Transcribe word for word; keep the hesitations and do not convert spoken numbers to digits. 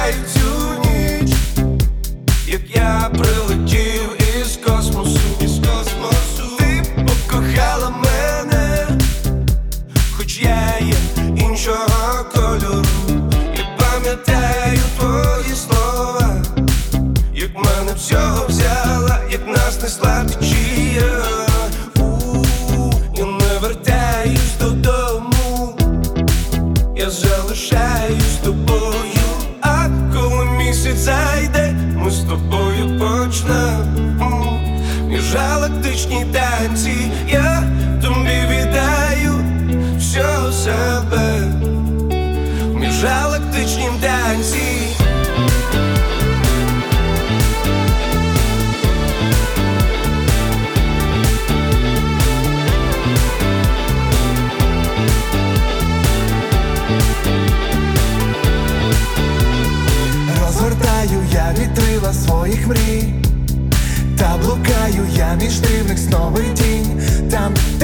пам'ятаю цю ніч, як я прилетів із космосу, із космосу. Ти покохала мене, хоч я є іншого кольору. Я пам'ятаю твої слова, як мене всього взяла, як нас несла течія. Я не вертаюсь додому, я залишаюсь з тобою. А коли місяць зайде, ми з тобою почнемо міжгалактичні танці. Я тобі віддаю всього себе в міжгалактичнім танці. Розгортаю я вітрила своїх мрій, та блукаю я між дивних сновидінь. Там